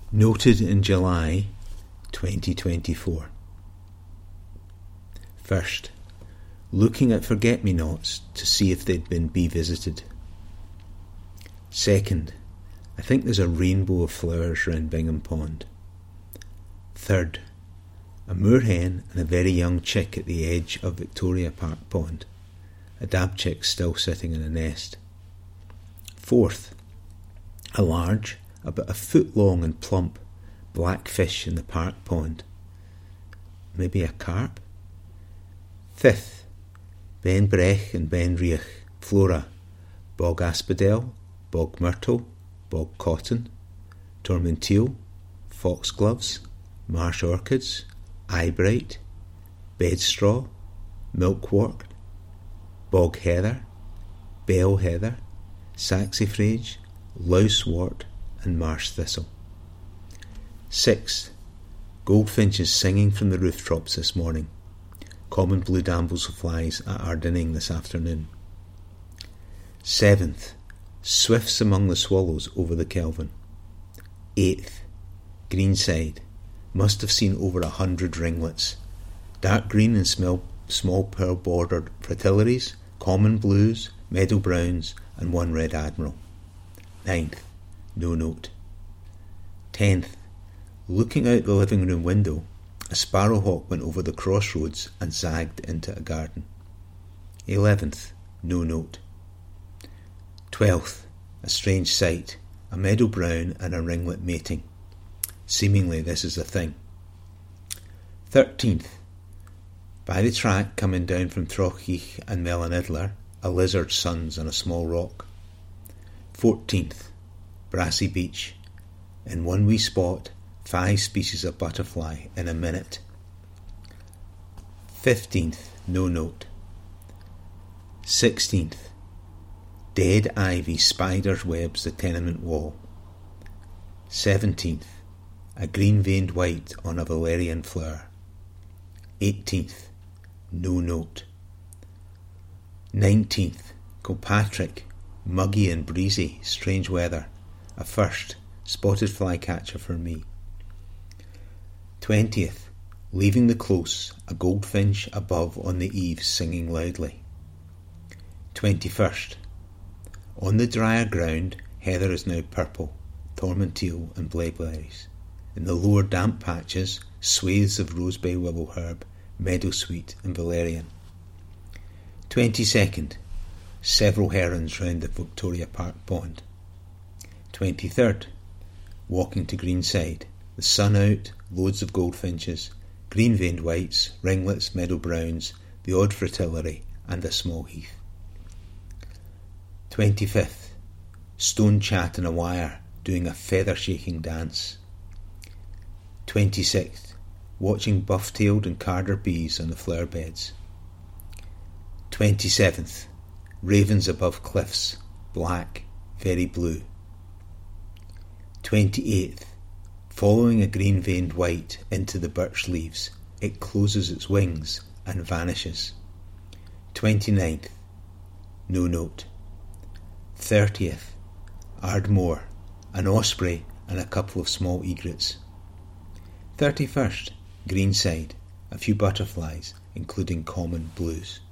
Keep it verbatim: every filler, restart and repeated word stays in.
Noted in July twenty twenty-four. First, looking at forget-me-nots to see if they'd been bee-visited. Second, I think there's a rainbow of flowers round Bingham Pond. Third, a moorhen and a very young chick at the edge of Victoria Park Pond, a dab chick still sitting in a nest. Fourth, a large, about a foot long and plump, black fish in the park pond. Maybe a carp? Fifth, Ben Brech and Ben Riech, flora, bog asphodel, bog myrtle, bog cotton, tormentile, foxgloves, marsh orchids, eyebright, bedstraw, milkwort, bog heather, bell heather, saxifrage, lousewort and marsh thistle. Sixth, goldfinches singing from the rooftops this morning. Common blue damselflies at Ardinning this afternoon. Seventh, swifts among the swallows over the Kelvin. Eighth, Greenside. Must have seen over a hundred ringlets. Dark green and small, small pearl bordered fritillaries, common blues, meadow browns and one red admiral. Ninth, no note. Tenth, looking out the living room window, a sparrowhawk went over the crossroads and zagged into a garden. Eleventh, no note. Twelfth, a strange sight, a meadow brown and a ringlet mating. Seemingly this is a thing. Thirteenth, by the track coming down from Trochich and Mellanidler, a lizard suns on a small rock. Fourteenth, Brassy Beach. In one wee spot, five species of butterfly in a minute. Fifteenth, no note. Sixteenth, dead ivy spiders webs the tenement wall. Seventeenth, a green-veined white on a valerian flower. Eighteenth, no note. Nineteenth, Kilpatrick, muggy and breezy, strange weather. A first, spotted flycatcher for me. Twentieth, leaving the close, a goldfinch above on the eaves singing loudly. Twenty-first, on the drier ground, heather is now purple, tormentile and blaeberries. In the lower damp patches, swathes of rosebay willow herb, meadowsweet and valerian. Twenty-second, several herons round the Victoria Park Pond. Twenty-third, walking to Greenside, the sun out, loads of goldfinches, green-veined whites, ringlets, meadow browns, the odd fritillary and a small heath. Twenty-fifth, stone chat in a wire, doing a feather-shaking dance. Twenty-sixth, watching buff-tailed and carder bees on the flower beds. Twenty-seventh, ravens above cliffs, black, very blue. Twenty-eighth, following a green-veined white into the birch leaves, it closes its wings and vanishes. Twenty-ninth, no note. Thirtieth, Ardmore, an osprey and a couple of small egrets. Thirty-first, Greenside, a few butterflies, including common blues.